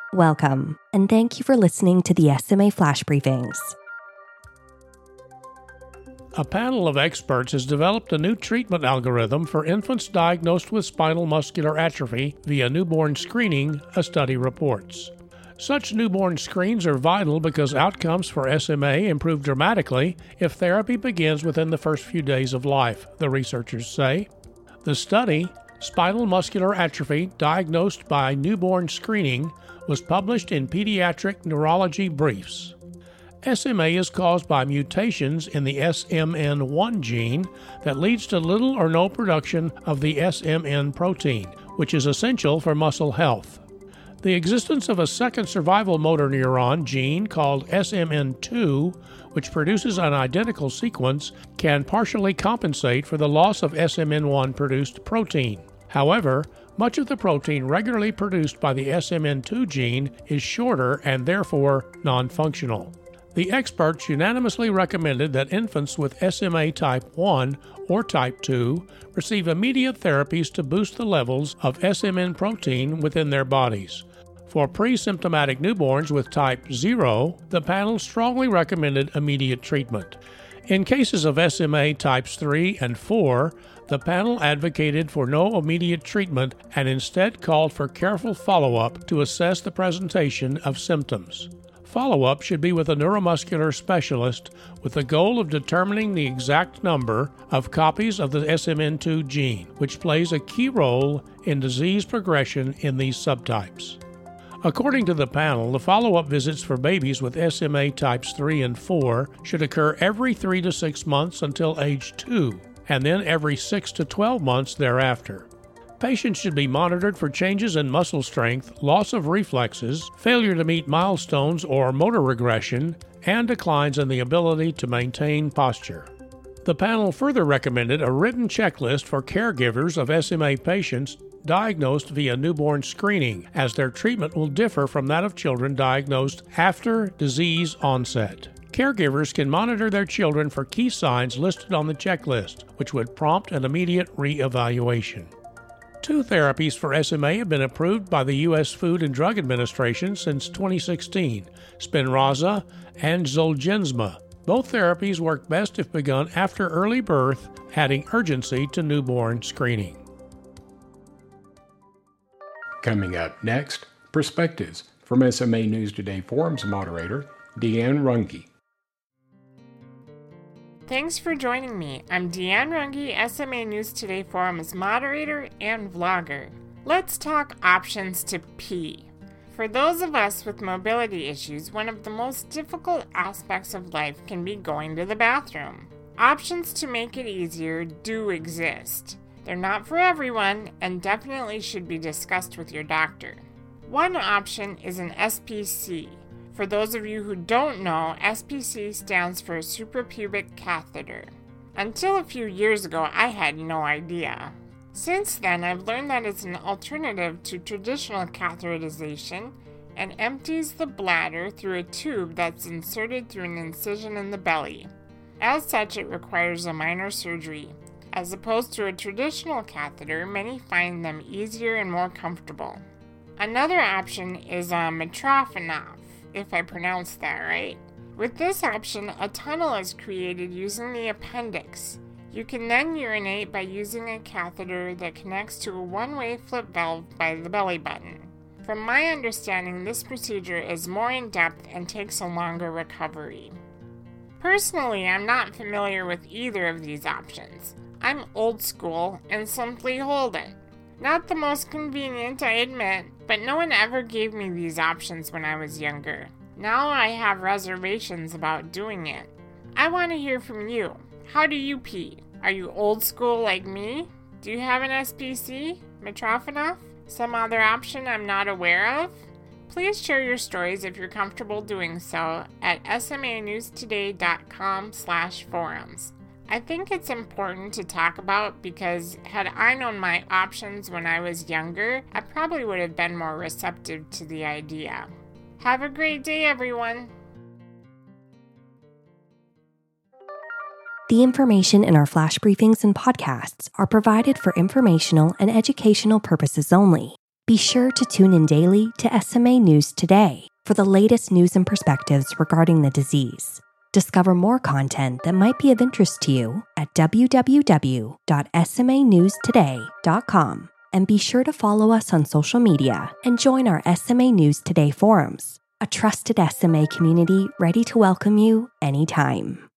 Welcome, and thank you for listening to the SMA Flash Briefings. A panel of experts has developed a new treatment algorithm for infants diagnosed with spinal muscular atrophy via newborn screening, a study reports. Such newborn screens are vital because outcomes for SMA improve dramatically if therapy begins within the first few days of life, the researchers say. The study, Spinal Muscular Atrophy Diagnosed by Newborn Screening, was published in Pediatric Neurology Briefs. SMA is caused by mutations in the SMN1 gene that leads to little or no production of the SMN protein, which is essential for muscle health. The existence of a second survival motor neuron gene called SMN2, which produces an identical sequence, can partially compensate for the loss of SMN1-produced protein. However, much of the protein regularly produced by the SMN2 gene is shorter and therefore non-functional. The experts unanimously recommended that infants with SMA type 1 or type 2 receive immediate therapies to boost the levels of SMN protein within their bodies. For pre-symptomatic newborns with type 0, the panel strongly recommended immediate treatment. In cases of SMA types 3 and 4, the panel advocated for no immediate treatment and instead called for careful follow-up to assess the presentation of symptoms. Follow-up should be with a neuromuscular specialist with the goal of determining the exact number of copies of the SMN2 gene, which plays a key role in disease progression in these subtypes. According to the panel, the follow-up visits for babies with SMA types 3 and 4 should occur every 3 to 6 months until age 2, and then every 6 to 12 months thereafter. Patients should be monitored for changes in muscle strength, loss of reflexes, failure to meet milestones or motor regression, and declines in the ability to maintain posture. The panel further recommended a written checklist for caregivers of SMA patients diagnosed via newborn screening, as their treatment will differ from that of children diagnosed after disease onset. Caregivers can monitor their children for key signs listed on the checklist, which would prompt an immediate re-evaluation. 2 therapies for SMA have been approved by the U.S. Food and Drug Administration since 2016, Spinraza and Zolgensma. Both therapies work best if begun after early birth, adding urgency to newborn screening. Coming up next, Perspectives from SMA News Today Forum's moderator, Deanne Runge. Thanks for joining me. I'm Deanne Runge, SMA News Today Forum's moderator and vlogger. Let's talk options to pee. For those of us with mobility issues, one of the most difficult aspects of life can be going to the bathroom. Options to make it easier do exist. They're not for everyone and definitely should be discussed with your doctor. One option is an SPC. For those of you who don't know, SPC stands for suprapubic catheter. Until a few years ago, I had no idea. Since then, I've learned that it's an alternative to traditional catheterization and empties the bladder through a tube that's inserted through an incision in the belly. As such, it requires a minor surgery. As opposed to a traditional catheter, many find them easier and more comfortable. Another option is a Mitrofanoff, if I pronounced that right. With this option, a tunnel is created using the appendix. You can then urinate by using a catheter that connects to a one-way flip valve by the belly button. From my understanding, this procedure is more in-depth and takes a longer recovery. Personally, I'm not familiar with either of these options. I'm old school and simply hold it. Not the most convenient, I admit, but no one ever gave me these options when I was younger. Now I have reservations about doing it. I want to hear from you. How do you pee? Are you old school like me? Do you have an SPC, Mitrofanoff, some other option I'm not aware of? Please share your stories if you're comfortable doing so at smanewstoday.com/forums. I think it's important to talk about because had I known my options when I was younger, I probably would have been more receptive to the idea. Have a great day, everyone. The information in our flash briefings and podcasts are provided for informational and educational purposes only. Be sure to tune in daily to SMA News Today for the latest news and perspectives regarding the disease. Discover more content that might be of interest to you at www.smanewstoday.com. And be sure to follow us on social media and join our SMA News Today forums, a trusted SMA community ready to welcome you anytime.